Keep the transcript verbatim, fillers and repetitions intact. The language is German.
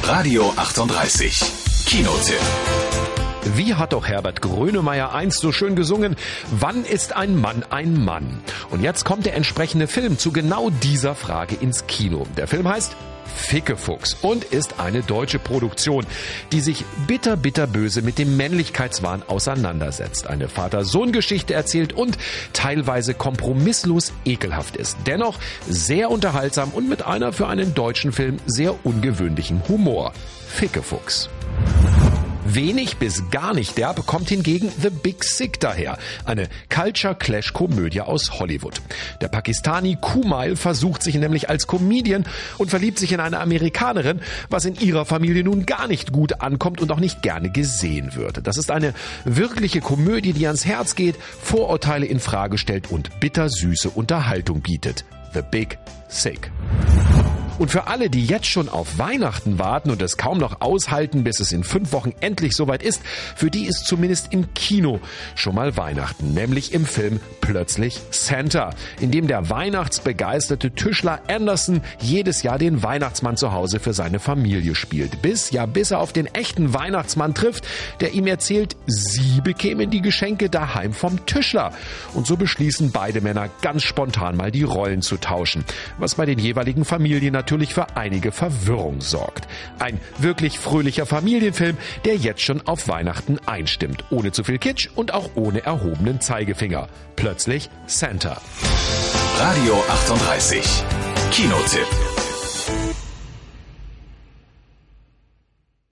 Radio achtunddreißig. Kinotipp. Wie hat doch Herbert Grönemeyer einst so schön gesungen? Wann ist ein Mann ein Mann? Und jetzt kommt der entsprechende Film zu genau dieser Frage ins Kino. Der Film heißt Fickefuchs und ist eine deutsche Produktion, die sich bitter, bitter böse mit dem Männlichkeitswahn auseinandersetzt. Eine Vater-Sohn-Geschichte erzählt und teilweise kompromisslos ekelhaft ist. Dennoch sehr unterhaltsam und mit einer für einen deutschen Film sehr ungewöhnlichen Humor. Fickefuchs. Wenig bis gar nicht derb kommt hingegen The Big Sick daher, eine Culture-Clash-Komödie aus Hollywood. Der Pakistani Kumail versucht sich nämlich als Comedian und verliebt sich in eine Amerikanerin, was in ihrer Familie nun gar nicht gut ankommt und auch nicht gerne gesehen wird. Das ist eine wirkliche Komödie, die ans Herz geht, Vorurteile in Frage stellt und bittersüße Unterhaltung bietet. The Big Sick. Und für alle, die jetzt schon auf Weihnachten warten und es kaum noch aushalten, bis es in fünf Wochen endlich soweit ist, für die ist zumindest im Kino schon mal Weihnachten, nämlich im Film Plötzlich Santa, in dem der weihnachtsbegeisterte Tischler Anderson jedes Jahr den Weihnachtsmann zu Hause für seine Familie spielt. Bis, ja bis er auf den echten Weihnachtsmann trifft, der ihm erzählt, sie bekämen die Geschenke daheim vom Tischler. Und so beschließen beide Männer ganz spontan mal die Rollen zu tauschen, was bei den jeweiligen Familien natürlich für einige Verwirrung sorgt. Ein wirklich fröhlicher Familienfilm, der jetzt schon auf Weihnachten einstimmt. Ohne zu viel Kitsch und auch ohne erhobenen Zeigefinger. Plötzlich Santa. Radio achtunddreißig. Kinotipp.